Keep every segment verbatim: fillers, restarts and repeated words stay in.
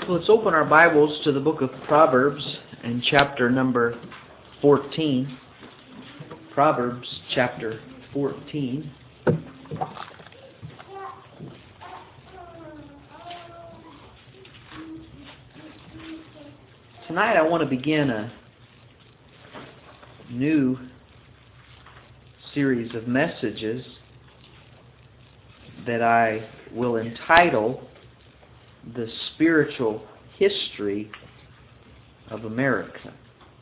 So let's open our Bibles to the book of Proverbs and chapter number fourteen. Proverbs chapter fourteen. Tonight I want to begin a new series of messages that I will entitle The Spiritual History of America.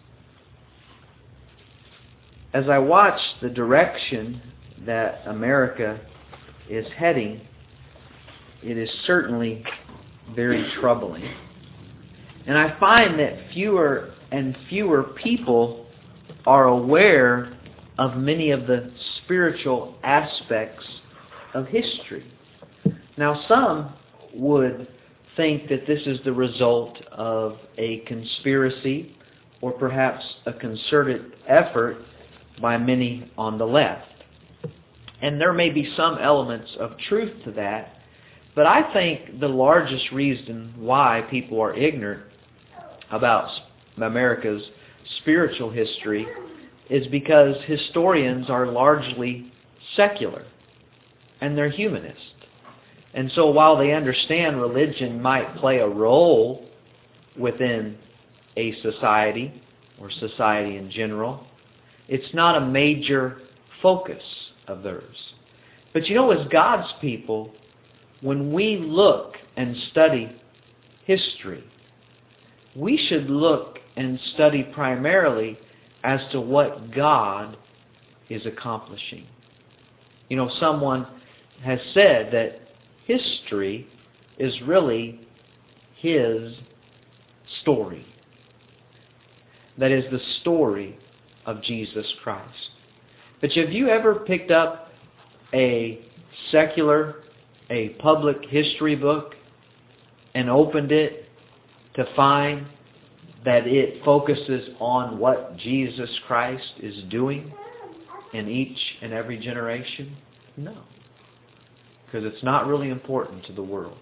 As I watch the direction that America is heading, it is certainly very troubling. And I find that fewer and fewer people are aware of many of the spiritual aspects of history. Now, some would think that this is the result of a conspiracy or perhaps a concerted effort by many on the left. And there may be some elements of truth to that, but I think the largest reason why people are ignorant about America's spiritual history is because historians are largely secular and they're humanist. And so while they understand religion might play a role within a society or society in general, it's not a major focus of theirs. But you know, as God's people, when we look and study history, we should look and study primarily as to what God is accomplishing. You know, someone has said that history is really His story. That is the story of Jesus Christ. But have you ever picked up a secular, a public history book and opened it to find that it focuses on what Jesus Christ is doing in each and every generation? No. Because it's not really important to the world.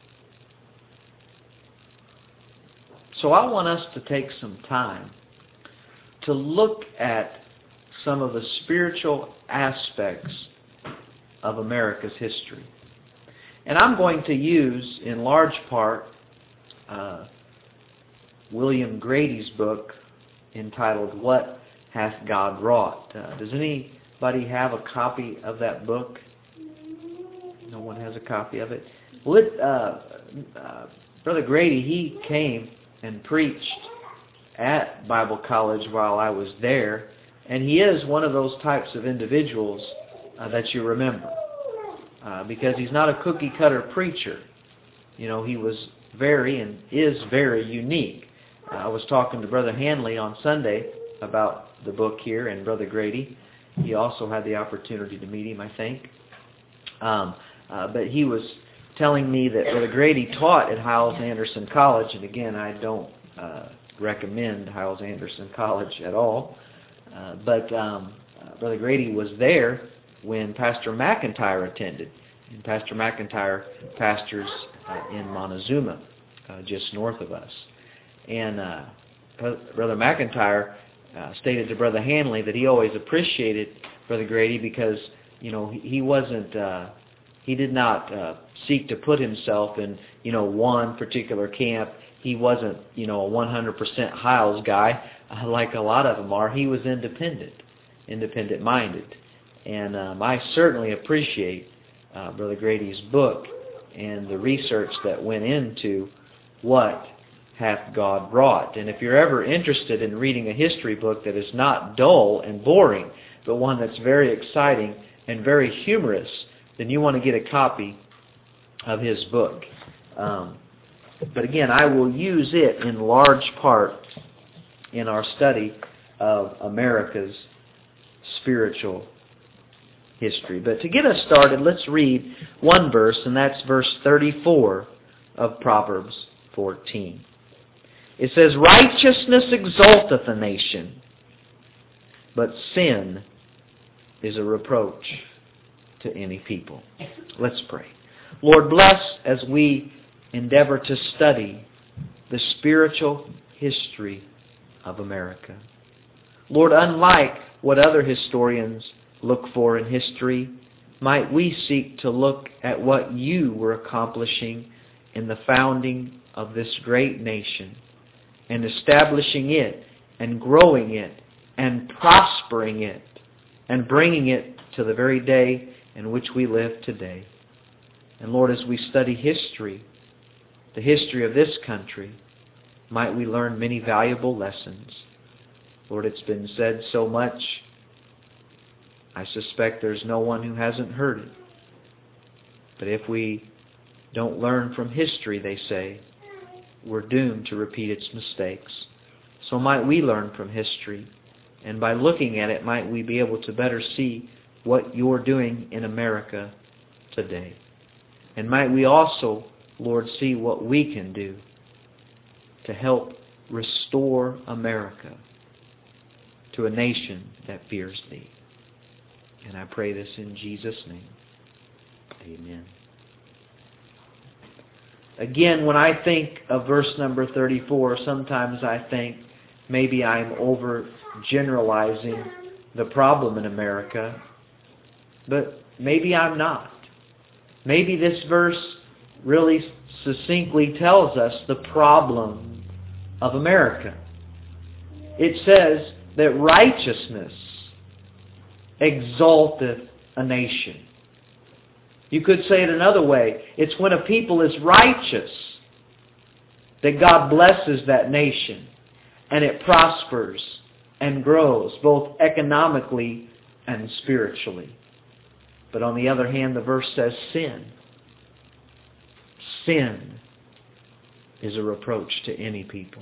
So I want us to take some time to look at some of the spiritual aspects of America's history. And I'm going to use, in large part, uh, William Grady's book entitled, What Hath God Wrought? Uh, does anybody have a copy of that book? No one has a copy of it. Well, it, uh, uh, Brother Grady, he came and preached at Bible College while I was there, and he is one of those types of individuals uh, that you remember, uh, because he's not a cookie-cutter preacher. You know, he was very and is very unique. Uh, I was talking to Brother Hanley on Sunday about the book here, and Brother Grady. He also had the opportunity to meet him, I think. Um, uh, but he was telling me that Brother Grady taught at Hyles-Anderson College, and again, I don't uh, recommend Hyles-Anderson College at all. Uh, but um, uh, Brother Grady was there when Pastor McIntyre attended. And Pastor McIntyre pastors uh, in Montezuma, uh, just north of us. And uh, Brother McIntyre uh, stated to Brother Hanley that he always appreciated Brother Grady because, you know, he, he wasn't, uh, he did not uh, seek to put himself in, you know, one particular camp. He wasn't, you know, a one hundred percent Hyles guy uh, like a lot of them are. He was independent, independent-minded. And um, I certainly appreciate uh, Brother Grady's book and the research that went into what hath God wrought. And if you're ever interested in reading a history book that is not dull and boring, but one that's very exciting and very humorous, then you want to get a copy of his book. Um, but again, I will use it in large part in our study of America's spiritual history. But to get us started, let's read one verse, and that's verse thirty-four of Proverbs fourteen. It says, Righteousness exalteth a nation, but sin is a reproach to any people. Let's pray. Lord, bless as we endeavor to study the spiritual history of America. Lord, unlike what other historians look for in history, might we seek to look at what you were accomplishing in the founding of this great nation and establishing it and growing it and prospering it and bringing it to the very day in which we live today. And Lord, as we study history, the history of this country, might we learn many valuable lessons. Lord, it's been said so much, I suspect there's no one who hasn't heard it. But if we don't learn from history, they say, we're doomed to repeat its mistakes. So might we learn from history, and by looking at it, might we be able to better see what you're doing in America today. And might we also, Lord, see what we can do to help restore America to a nation that fears Thee. And I pray this in Jesus' name. Amen. Again, when I think of verse number thirty-four, sometimes I think maybe I'm overgeneralizing the problem in America, but maybe I'm not. Maybe this verse really succinctly tells us the problem of America. It says that righteousness exalteth a nation. You could say it another way. It's when a people is righteous that God blesses that nation and it prospers and grows both economically and spiritually. But on the other hand, the verse says sin. Sin is a reproach to any people.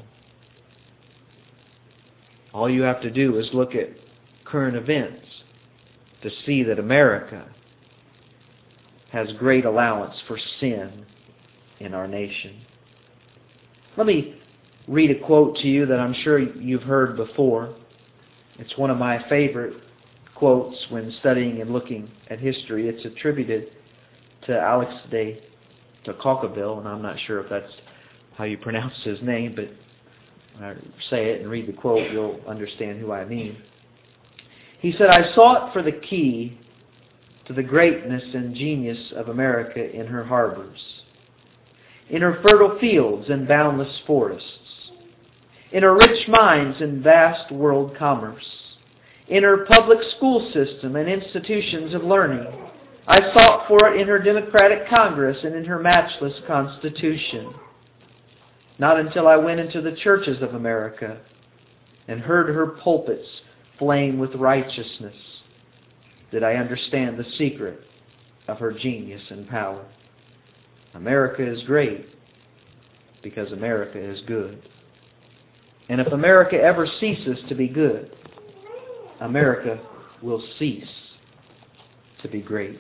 All you have to do is look at current events to see that America has great allowance for sin in our nation. Let me read a quote to you that I'm sure you've heard before. It's one of my favorite quotes when studying and looking at history. It's attributed to Alex de Tocqueville, and I'm not sure if that's how you pronounce his name, but when I say it and read the quote, you'll understand who I mean. He said, "I sought for the key to the greatness and genius of America in her harbors, in her fertile fields and boundless forests, in her rich mines and vast world commerce, in her public school system and institutions of learning. I sought for it in her democratic Congress and in her matchless Constitution. Not until I went into the churches of America and heard her pulpits flame with righteousness did I understand the secret of her genius and power. America is great because America is good. And if America ever ceases to be good, America will cease to be great."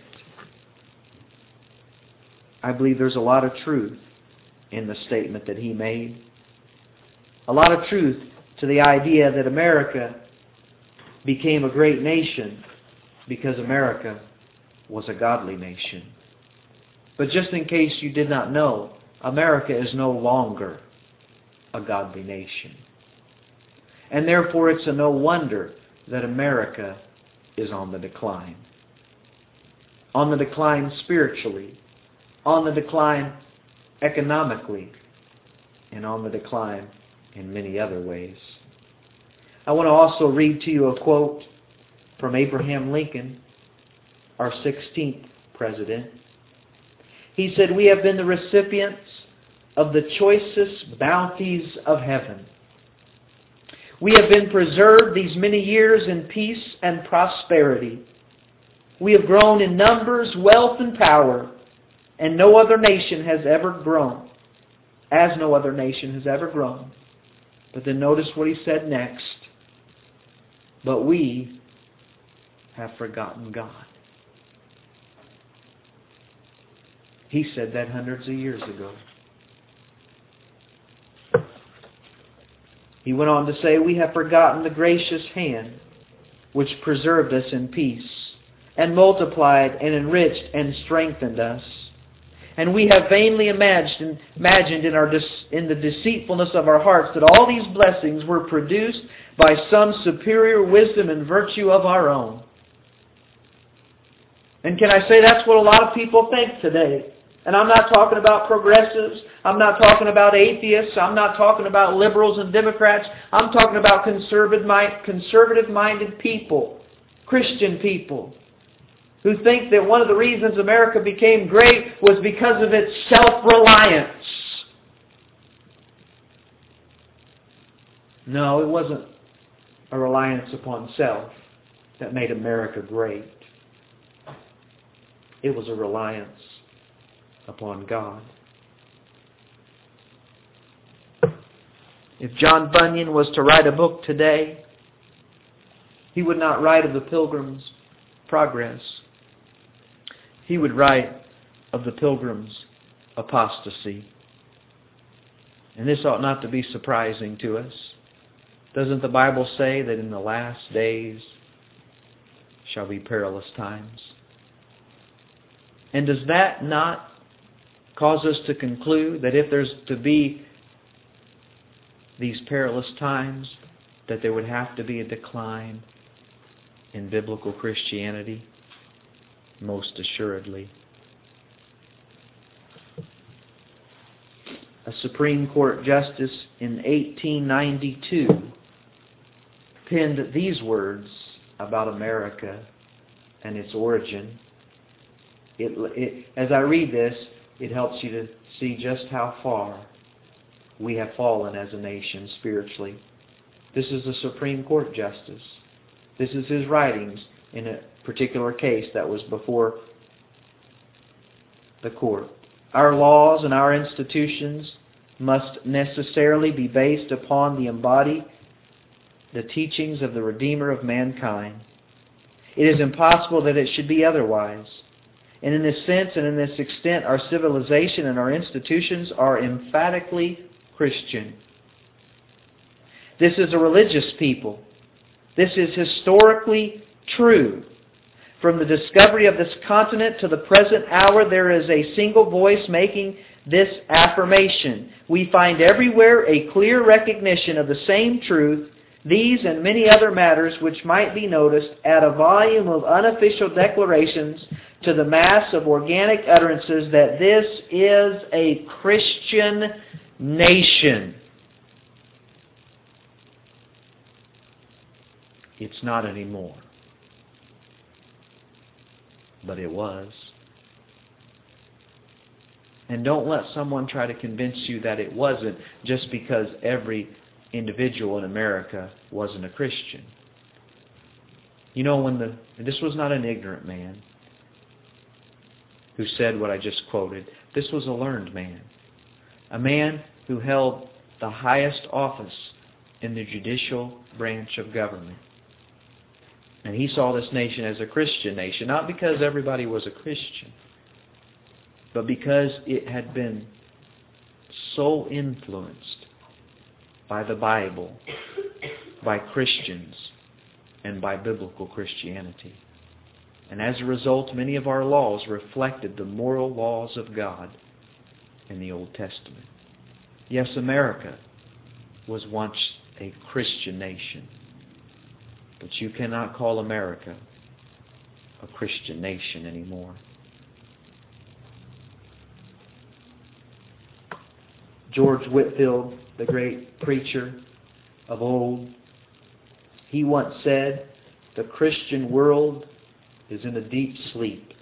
I believe there's a lot of truth in the statement that he made. A lot of truth to the idea that America became a great nation because America was a godly nation. But just in case you did not know, America is no longer a godly nation. And therefore it's a no wonder that America is on the decline. On the decline spiritually, on the decline economically, and on the decline in many other ways. I want to also read to you a quote from Abraham Lincoln, our sixteenth president. He said, "We have been the recipients of the choicest bounties of heaven. We have been preserved these many years in peace and prosperity. We have grown in numbers, wealth, and power, and no other nation has ever grown, as no other nation has ever grown." But then notice what he said next. "But we have forgotten God." He said that hundreds of years ago. He went on to say, "We have forgotten the gracious hand which preserved us in peace and multiplied and enriched and strengthened us. And we have vainly imagined, imagined in, our, in the deceitfulness of our hearts that all these blessings were produced by some superior wisdom and virtue of our own. And can I say that's what a lot of people think today? And I'm not talking about progressives. I'm not talking about atheists. I'm not talking about liberals and Democrats. I'm talking about conservative-minded people, Christian people, who think that one of the reasons America became great was because of its self-reliance. No, it wasn't a reliance upon self that made America great. It was a reliance upon God. If John Bunyan was to write a book today, he would not write of the Pilgrim's Progress. He would write of the Pilgrim's apostasy. And this ought not to be surprising to us. Doesn't the Bible say that in the last days shall be perilous times? And does that not cause us to conclude that if there's to be these perilous times, that there would have to be a decline in biblical Christianity? Most assuredly. A Supreme Court justice in eighteen ninety-two penned these words about America and its origin. It, it, as I read this, it helps you to see just how far we have fallen as a nation spiritually. This is a Supreme Court justice. This is his writings in a particular case that was before the court. Our laws and our institutions must necessarily be based upon the embodied, the teachings of the Redeemer of mankind. It is impossible that it should be otherwise. And in this sense and in this extent, our civilization and our institutions are emphatically Christian. This is a religious people. This is historically true. From the discovery of this continent to the present hour, there is a single voice making this affirmation. We find everywhere a clear recognition of the same truth. These and many other matters which might be noticed add a volume of unofficial declarations to the mass of organic utterances that this is a Christian nation. It's not anymore. But it was. And don't let someone try to convince you that it wasn't just because every individual in America wasn't a Christian. You know, when the this was not an ignorant man who said what I just quoted. This was a learned man. A man who held the highest office in the judicial branch of government. And he saw this nation as a Christian nation, not because everybody was a Christian, but because it had been so influenced by the Bible, by Christians, and by biblical Christianity. And as a result, many of our laws reflected the moral laws of God in the Old Testament. Yes, America was once a Christian nation. But you cannot call America a Christian nation anymore. George Whitefield, the great preacher of old, he once said, "The Christian world is in a deep sleep.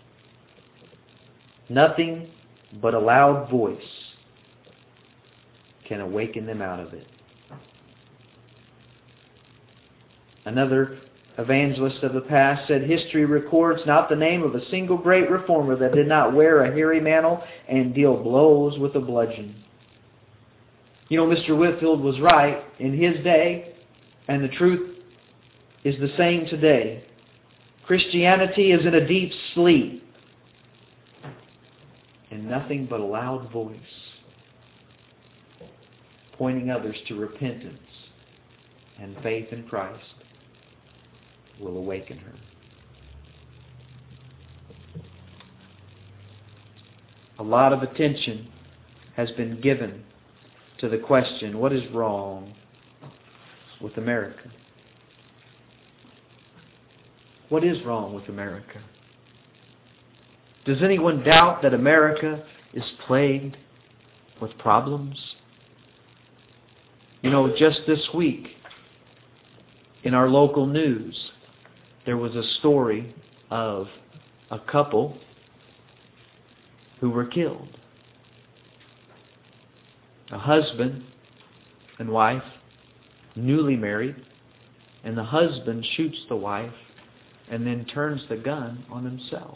Nothing but a loud voice can awaken them out of it." Another evangelist of the past said, "History records not the name of a single great reformer that did not wear a hairy mantle and deal blows with a bludgeon." You know, Mister Whitefield was right in his day, and the truth is the same today. Christianity is in a deep sleep, and nothing but a loud voice pointing others to repentance and faith in Christ will awaken her. A lot of attention has been given to the question, what is wrong with America? What is wrong with America? Does anyone doubt that America is plagued with problems? You know, just this week, in our local news, there was a story of a couple who were killed. A husband and wife, newly married, and the husband shoots the wife and then turns the gun on himself.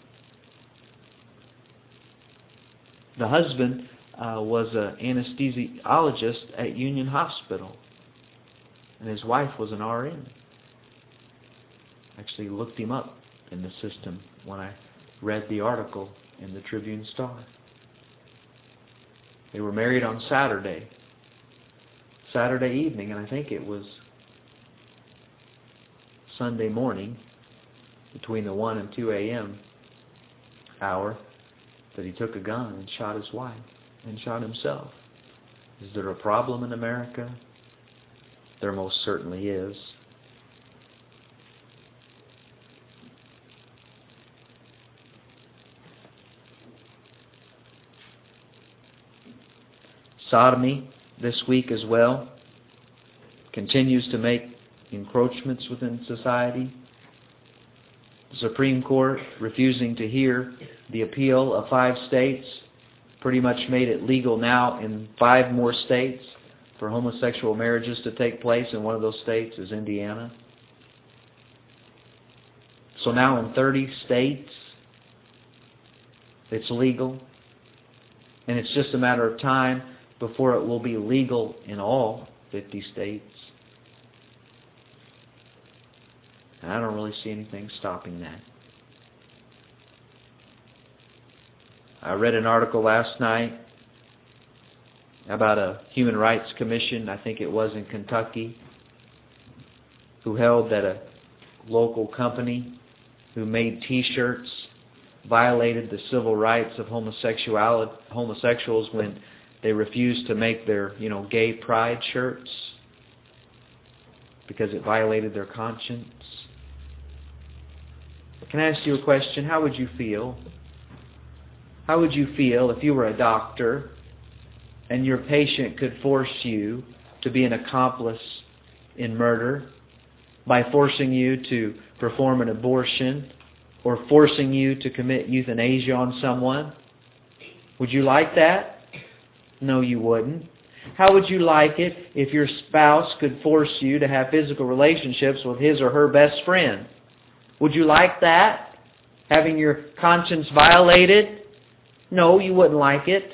The husband uh, was an anesthesiologist at Union Hospital, and his wife was an R N. Actually looked him up in the system when I read the article in the Tribune Star. They were married on Saturday, Saturday evening, and I think it was Sunday morning, between the one and two a.m. hour, that he took a gun and shot his wife and shot himself. Is there a problem in America? There most certainly is. Sodomy this week as well continues to make encroachments within society. The Supreme Court, refusing to hear the appeal of five states, pretty much made it legal now in five more states for homosexual marriages to take place, and one of those states is Indiana. So now in thirty states, it's legal, and it's just a matter of time before it will be legal in all fifty states. And I don't really see anything stopping that. I read an article last night about a human rights commission, I think it was in Kentucky, who held that a local company who made T-shirts violated the civil rights of homosexuality, homosexuals when they refused to make their, you know, gay pride shirts because it violated their conscience. Can I ask you a question? How would you feel? How would you feel if you were a doctor and your patient could force you to be an accomplice in murder by forcing you to perform an abortion or forcing you to commit euthanasia on someone? Would you like that? No, you wouldn't. How would you like it if your spouse could force you to have physical relationships with his or her best friend? Would you like that? Having your conscience violated? No, you wouldn't like it.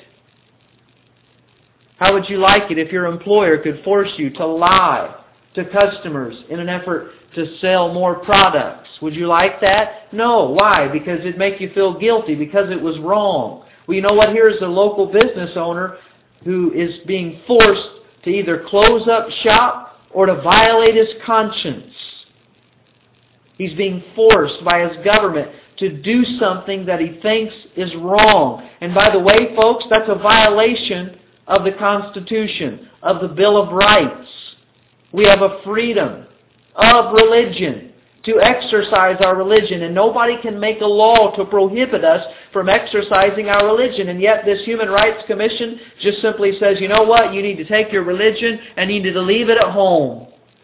How would you like it if your employer could force you to lie to customers in an effort to sell more products? Would you like that? No. Why? Because it'd make you feel guilty, because it was wrong. Well, you know what? Here's a local business owner who is being forced to either close up shop or to violate his conscience. He's being forced by his government to do something that he thinks is wrong. And by the way, folks, that's a violation of the Constitution, of the Bill of Rights. We have a freedom of religion to exercise our religion, and nobody can make a law to prohibit us from exercising our religion. And yet this Human Rights Commission just simply says, you know what, you need to take your religion and you need to leave it at home.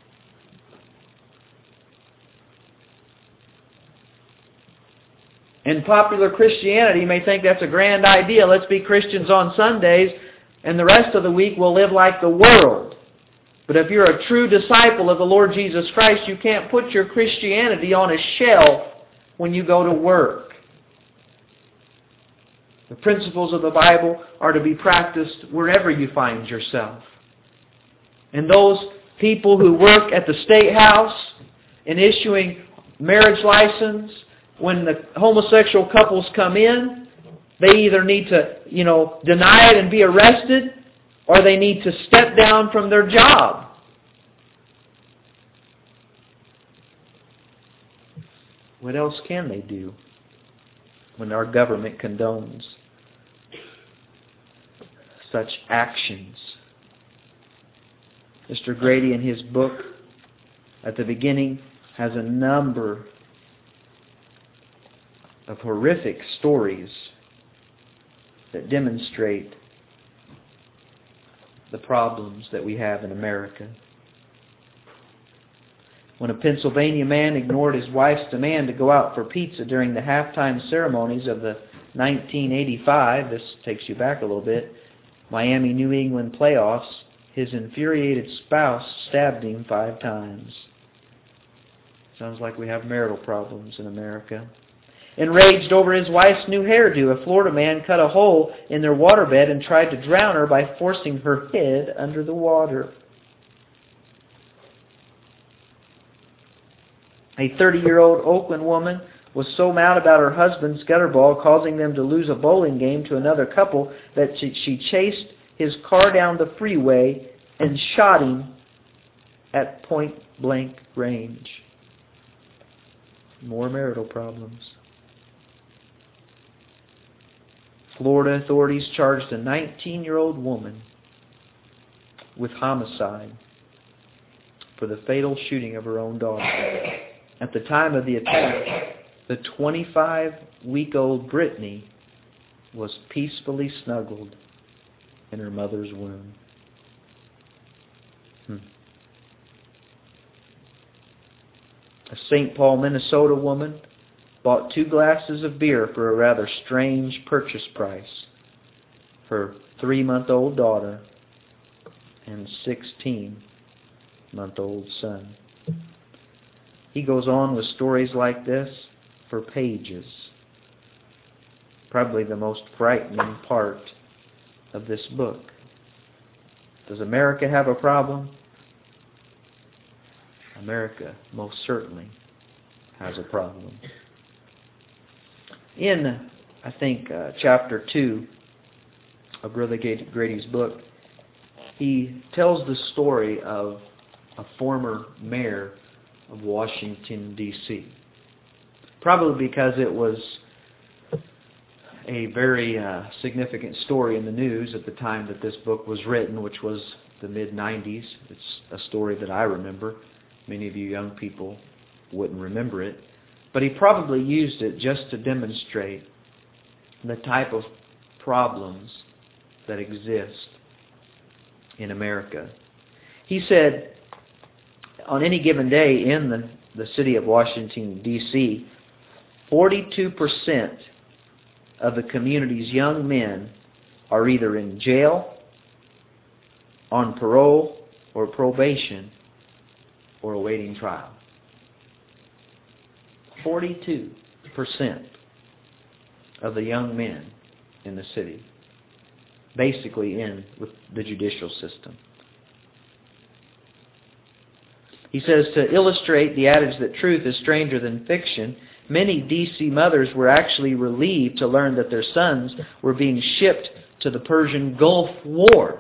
And popular Christianity may think that's a grand idea. Let's be Christians on Sundays, and the rest of the week we'll live like the world. But if you're a true disciple of the Lord Jesus Christ, you can't put your Christianity on a shelf when you go to work. The principles of the Bible are to be practiced wherever you find yourself. And those people who work at the State House in issuing marriage license, when the homosexual couples come in, they either need to, you know, deny it and be arrested, or they need to step down from their job. What else can they do when our government condones such actions. Mister Grady, in his book, at the beginning, has a number of horrific stories that demonstrate the problems that we have in America. When a Pennsylvania man ignored his wife's demand to go out for pizza during the halftime ceremonies of the nineteen eighty-five, this takes you back a little bit, Miami-New England playoffs, his infuriated spouse stabbed him five times. Sounds like we have marital problems in America. Enraged over his wife's new hairdo, a Florida man cut a hole in their waterbed and tried to drown her by forcing her head under the water. A thirty-year-old Oakland woman was so mad about her husband's gutter ball causing them to lose a bowling game to another couple that she, she chased his car down the freeway and shot him at point-blank range. More marital problems. Florida authorities charged a nineteen-year-old woman with homicide for the fatal shooting of her own daughter. At the time of the attack, the twenty-five-week-old Brittany was peacefully snuggled in her mother's womb. Hmm. A Saint Paul, Minnesota woman bought two glasses of beer for a rather strange purchase price. Her three-month-old daughter and sixteen-month-old son. He goes on with stories like this for pages. Probably the most frightening part of this book. Does America have a problem? America most certainly has a problem. In, I think, uh, chapter two of Brother Grady's book, he tells the story of a former mayor of Washington, D C Probably because it was a very uh, significant story in the news at the time that this book was written, which was the mid nineties. It's a story that I remember. Many of you young people wouldn't remember it. But he probably used it just to demonstrate the type of problems that exist in America. He said, on any given day in the, the city of Washington, D C, forty-two percent of the community's young men are either in jail, on parole, or probation, or awaiting trial. forty-two percent of the young men in the city basically in with the judicial system. He says, to illustrate the adage that truth is stranger than fiction, many D C mothers were actually relieved to learn that their sons were being shipped to the Persian Gulf War.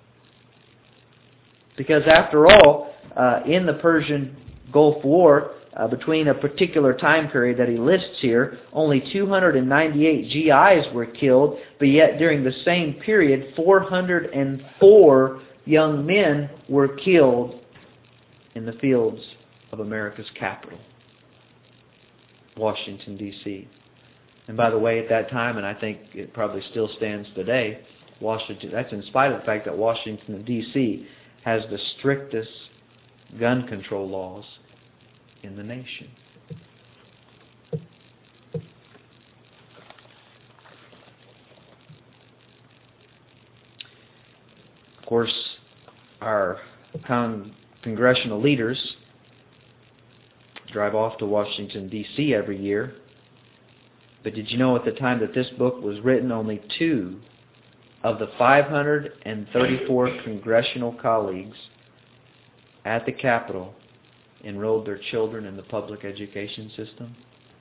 Because after all, uh, in the Persian Gulf War, uh, between a particular time period that he lists here, only two hundred ninety-eight G Is were killed, but yet during the same period, four hundred four young men were killed in the fields of America's capital, Washington, D C And by the way, at that time, and I think it probably still stands today, Washington, that's in spite of the fact that Washington, D C has the strictest gun control laws in the nation. Of course, our con- congressional leaders drive off to Washington, D C every year. But did you know at the time that this book was written, only two of the five hundred thirty-four congressional colleagues at the Capitol enrolled their children in the public education system?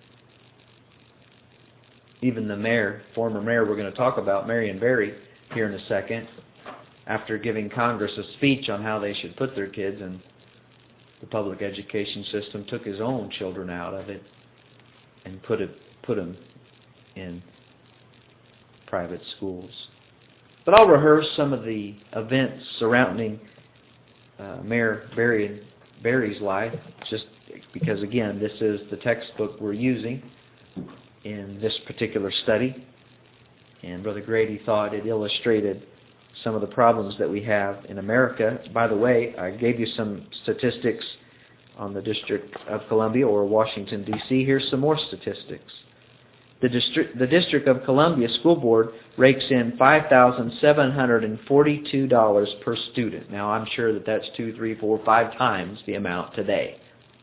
Even the mayor, former mayor we're going to talk about, Marion Barry, here in a second, after giving Congress a speech on how they should put their kids in the public education system, took his own children out of it and put it, put them in private schools. But I'll rehearse some of the events surrounding uh, Mayor Barry, Barry's life, just because, again, this is the textbook we're using in this particular study. And Brother Grady thought it illustrated some of the problems that we have in America. By the way, I gave you some statistics on the District of Columbia or Washington, D C Here's some more statistics. The District, the District of Columbia School Board rakes in five thousand seven hundred forty-two dollars per student. Now, I'm sure that that's two, three, four, five times the amount today.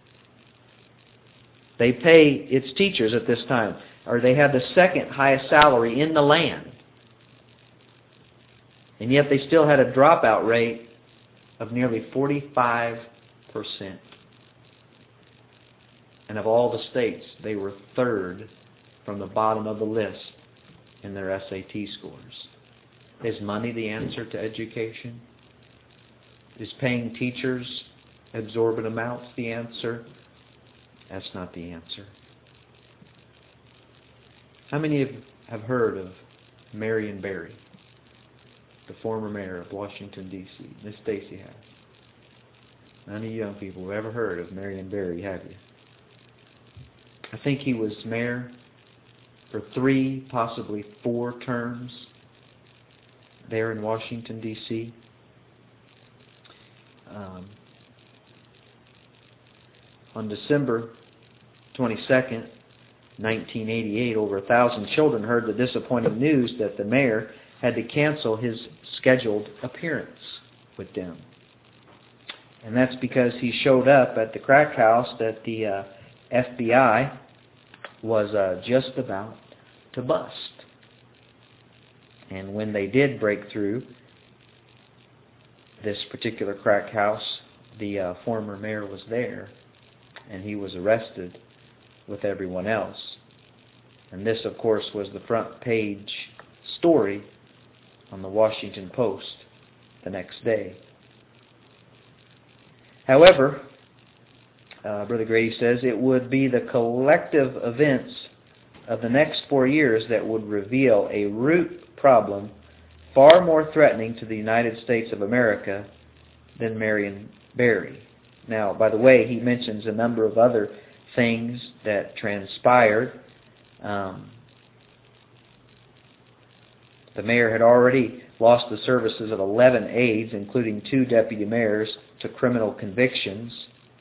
They pay its teachers at this time, or they have the second highest salary in the land. And yet they still had a dropout rate of nearly forty-five percent. And of all the states, they were third from the bottom of the list in their S A T scores. Is money the answer to education? Is paying teachers exorbitant amounts the answer? That's not the answer. How many have heard of Marion Barry, the former mayor of Washington, D C? Miss Stacy has. None of you young people have ever heard of Marion Barry, have you? I think he was mayor for three, possibly four terms there in Washington, D C Um, on December twenty-second, nineteen eighty-eight, over a thousand children heard the disappointing news that the mayor had to cancel his scheduled appearance with them. And that's because he showed up at the crack house that the uh, F B I was uh, just about to bust. And when they did break through this particular crack house, the uh, former mayor was there, and he was arrested with everyone else. And this, of course, was the front page story on the Washington Post the next day. However, uh, Brother Grady says, it would be the collective events of the next four years that would reveal a root problem far more threatening to the United States of America than Marion Barry. Now, by the way, he mentions a number of other things that transpired. Um, the mayor had already lost the services of eleven aides, including two deputy mayors, to criminal convictions.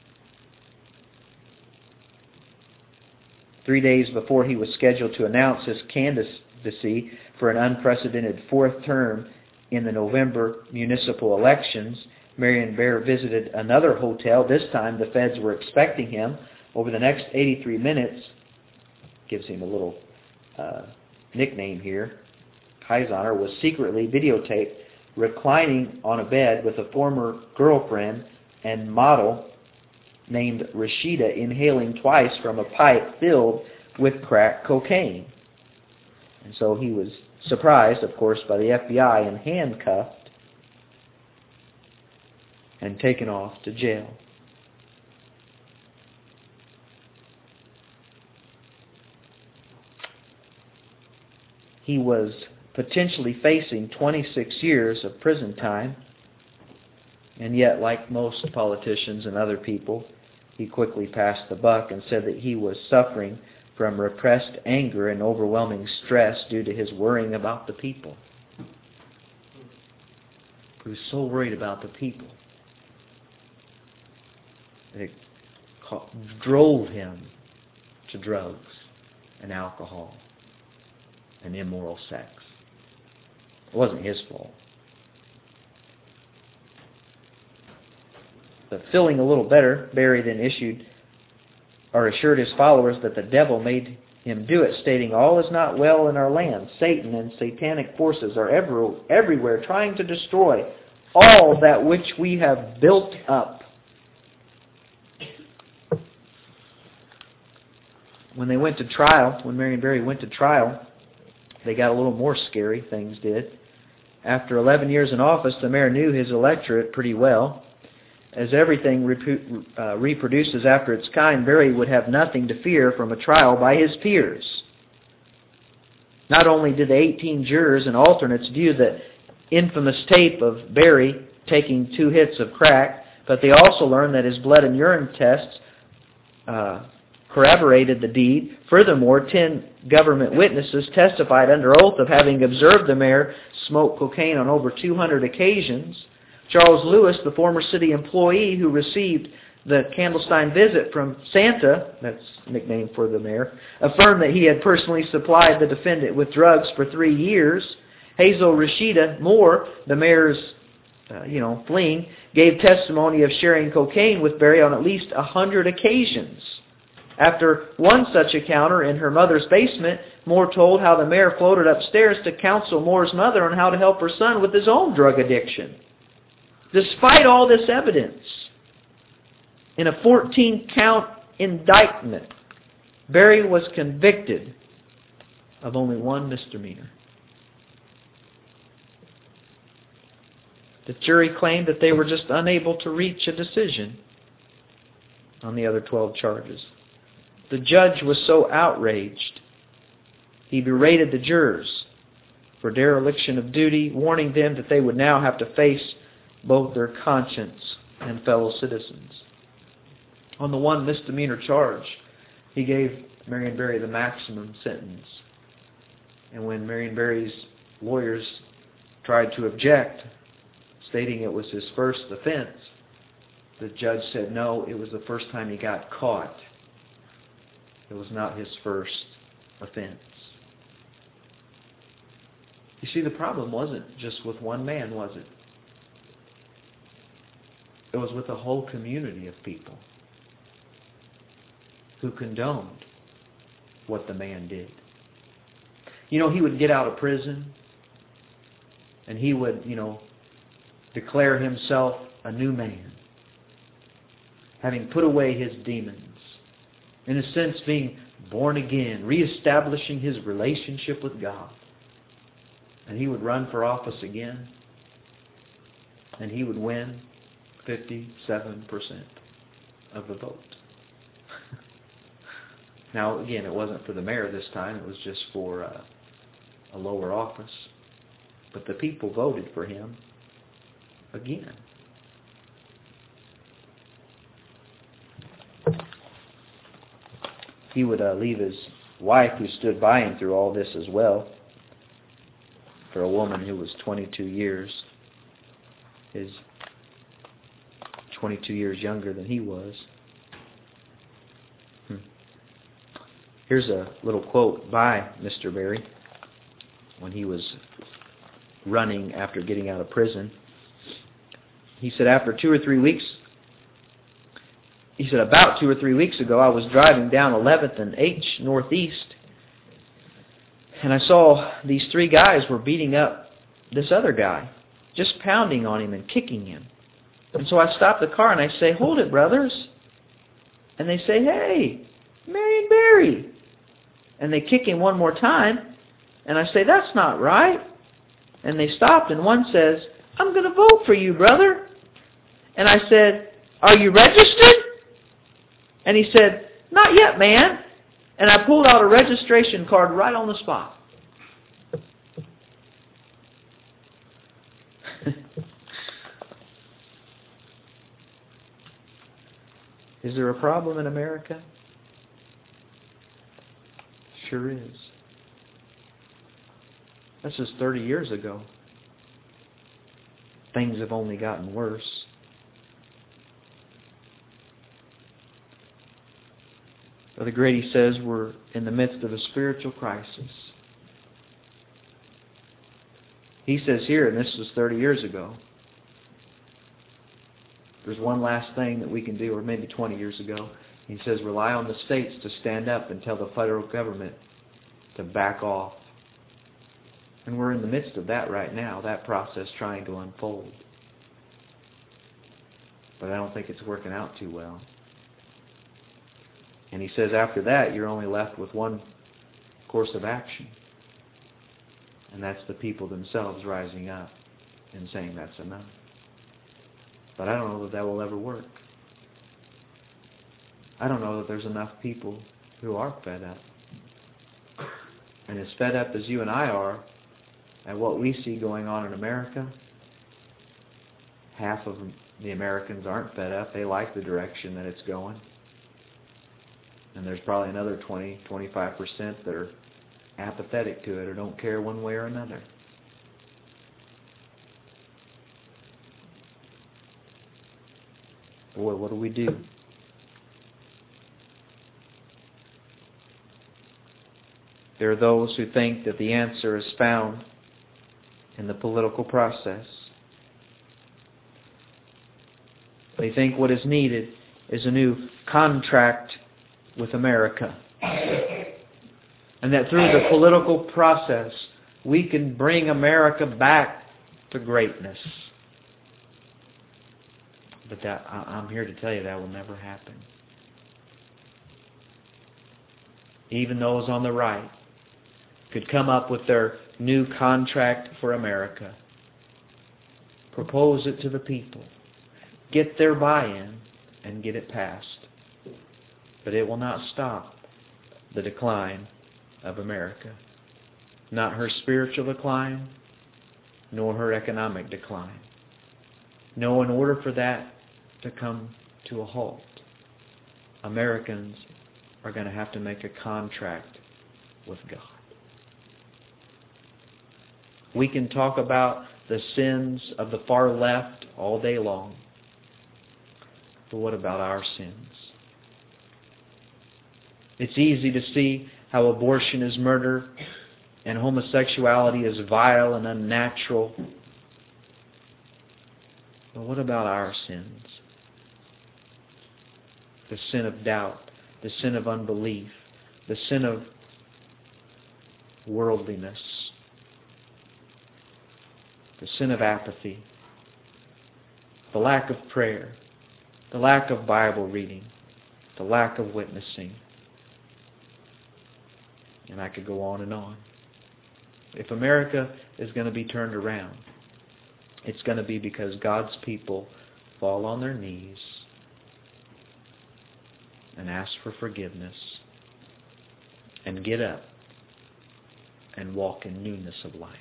Three days before he was scheduled to announce his candidacy for an unprecedented fourth term in the November municipal elections, Marion Barry visited another hotel. This time the feds were expecting him. Over the next eighty-three minutes, gives him a little uh, nickname here, Heisenhower was secretly videotaped reclining on a bed with a former girlfriend and model named Rashida inhaling twice from a pipe filled with crack cocaine. And so he was surprised, of course, by the F B I and handcuffed and taken off to jail. He was potentially facing twenty-six years of prison time, and yet, like most politicians and other people, he quickly passed the buck and said that he was suffering from repressed anger and overwhelming stress due to his worrying about the people. He was so worried about the people that it drove him to drugs and alcohol and immoral sex. It wasn't his fault. But feeling a little better, Barry then issued or assured his followers that the devil made him do it, stating, "All is not well in our land. Satan and satanic forces are every, everywhere trying to destroy all that which we have built up." When they went to trial, when Marion Barry went to trial, they got a little more scary, things did. After eleven years in office, the mayor knew his electorate pretty well. As everything repu- uh, reproduces after its kind, Barry would have nothing to fear from a trial by his peers. Not only did the eighteen jurors and alternates view that infamous tape of Berry taking two hits of crack, but they also learned that his blood and urine tests uh, corroborated the deed. Furthermore, ten government witnesses testified under oath of having observed the mayor smoke cocaine on over two hundred occasions. Charles Lewis, the former city employee who received the Candlestein visit from Santa, that's a nickname for the mayor, affirmed that he had personally supplied the defendant with drugs for three years. Hazel Rashida Moore, the mayor's uh, you know, fleeing, gave testimony of sharing cocaine with Berry on at least a hundred occasions. After one such encounter in her mother's basement, Moore told how the mayor floated upstairs to counsel Moore's mother on how to help her son with his own drug addiction. Despite all this evidence, in a fourteen-count indictment, Berry was convicted of only one misdemeanor. The jury claimed that they were just unable to reach a decision on the other twelve charges. The judge was so outraged, he berated the jurors for dereliction of duty, warning them that they would now have to face both their conscience and fellow citizens. On the one misdemeanor charge, he gave Marion Berry the maximum sentence. And when Marion Berry's lawyers tried to object, stating it was his first offense, the judge said no, it was the first time he got caught. It was not his first offense. You see, the problem wasn't just with one man, was it? It was with a whole community of people who condoned what the man did. You know, he would get out of prison and he would, you know, declare himself a new man, having put away his demons. In a sense, being born again, reestablishing his relationship with God. And he would run for office again, and he would win fifty-seven percent of the vote. Now, again, it wasn't for the mayor this time. It was just for uh, a lower office. But the people voted for him again. He would uh, leave his wife, who stood by him through all this as well, for a woman who was twenty-two years, is twenty-two years younger than he was. Hmm. Here's a little quote by Mister Berry when he was running after getting out of prison. He said, after two or three weeks, he said, about two or three weeks ago, I was driving down eleventh and H Northeast, and I saw these three guys were beating up this other guy, just pounding on him and kicking him. And so I stopped the car and I say, hold it, brothers. And they say, hey, Marion Berry. And they kick him one more time, and I say, that's not right. And they stopped, and one says, I'm going to vote for you, brother. And I said, are you registered? And he said, not yet, man. And I pulled out a registration card right on the spot. Is there a problem in America? Sure is. This is thirty years ago. Things have only gotten worse. Brother Grady says we're in the midst of a spiritual crisis. He says here, and this was thirty years ago, there's one last thing that we can do, or maybe twenty years ago. He says rely on the states to stand up and tell the federal government to back off. And we're in the midst of that right now, that process trying to unfold. But I don't think it's working out too well. And he says after that, you're only left with one course of action. And that's the people themselves rising up and saying that's enough. But I don't know that that will ever work. I don't know that there's enough people who are fed up. And as fed up as you and I are, at what we see going on in America, half of the Americans aren't fed up. They like the direction that it's going. And there's probably another twenty, twenty-five percent that are apathetic to it or don't care one way or another. Boy, what do we do? There are those who think that the answer is found in the political process. They think what is needed is a new contract with America. And that through the political process, we can bring America back to greatness. But that, I'm here to tell you that will never happen. Even those on the right could come up with their new contract for America, propose it to the people, get their buy-in, and get it passed. But it will not stop the decline of America. Not her spiritual decline, nor her economic decline. No, in order for that to come to a halt, Americans are going to have to make a contract with God. We can talk about the sins of the far left all day long. But what about our sins? It's easy to see how abortion is murder and homosexuality is vile and unnatural. But what about our sins? The sin of doubt, the sin of unbelief, the sin of worldliness, the sin of apathy, the lack of prayer, the lack of Bible reading, the lack of witnessing. And I could go on and on. If America is going to be turned around, it's going to be because God's people fall on their knees and ask for forgiveness and get up and walk in newness of life.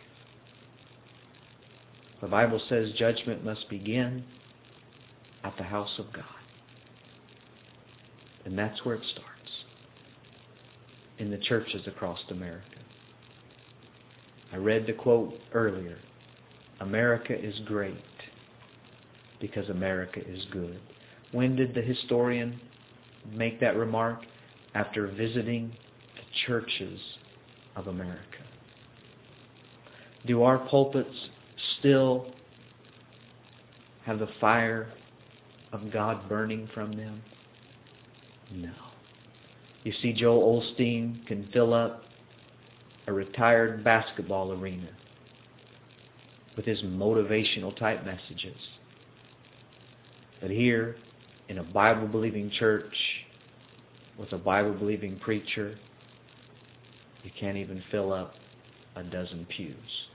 The Bible says judgment must begin at the house of God. And that's where it starts. In the churches across America. I read the quote earlier. America is great because America is good. When did the historian make that remark? After visiting the churches of America. Do our pulpits still have the fire of God burning from them? No. You see, Joel Osteen can fill up a retired basketball arena with his motivational type messages. But here, in a Bible-believing church with a Bible-believing preacher, you can't even fill up a dozen pews.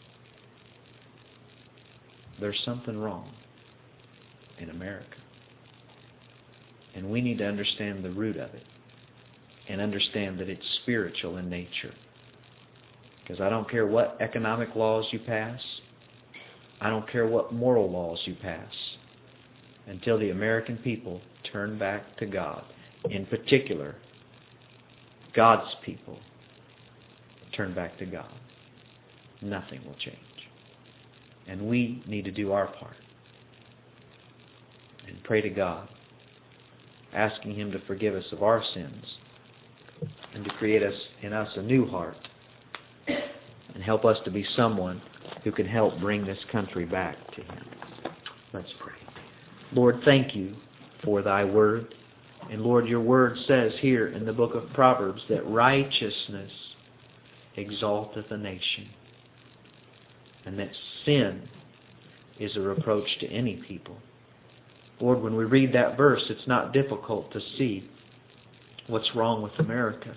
There's something wrong in America. And we need to understand the root of it and understand that it's spiritual in nature. Because I don't care what economic laws you pass, I don't care what moral laws you pass, until the American people turn back to God. In particular, God's people turn back to God. Nothing will change. And we need to do our part and pray to God, asking Him to forgive us of our sins and to create us in us a new heart and help us to be someone who can help bring this country back to Him. Let's pray. Lord, thank you for Thy Word. And Lord, your Word says here in the book of Proverbs that righteousness exalteth a nation, and that sin is a reproach to any people. Lord, when we read that verse, it's not difficult to see what's wrong with America.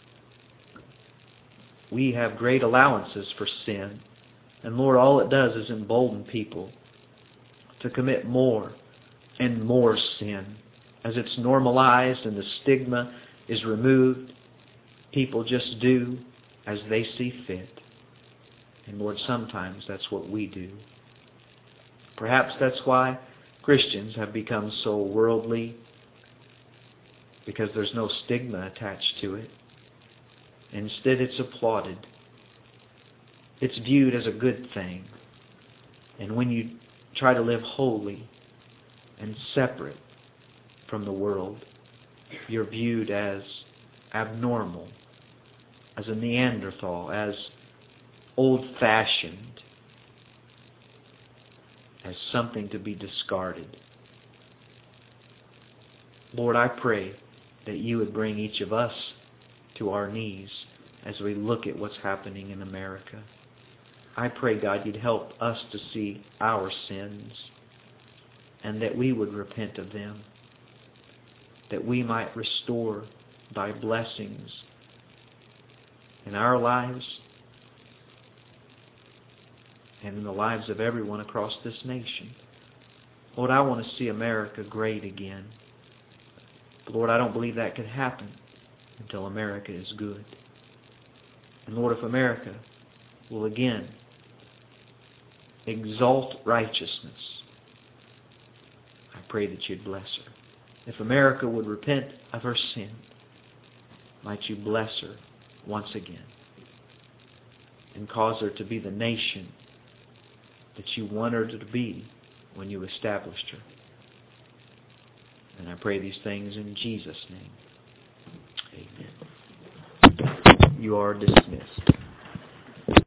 We have great allowances for sin, and Lord, all it does is embolden people to commit more and more sin. As it's normalized and the stigma is removed, people just do as they see fit. And Lord, sometimes that's what we do. Perhaps that's why Christians have become so worldly, because there's no stigma attached to it. Instead, it's applauded. It's viewed as a good thing. And when you try to live holy and separate from the world, you're viewed as abnormal, as a Neanderthal, as old-fashioned, as something to be discarded. Lord, I pray that you would bring each of us to our knees as we look at what's happening in America. I pray, God, you'd help us to see our sins and that we would repent of them, that we might restore thy blessings in our lives and in the lives of everyone across this nation. Lord, I want to see America great again. But Lord, I don't believe that could happen until America is good. And Lord, if America will again exalt righteousness, I pray that you'd bless her. If America would repent of her sin, might you bless her once again and cause her to be the nation that you want her to be when you established her. And I pray these things in Jesus' name. Amen. You are dismissed.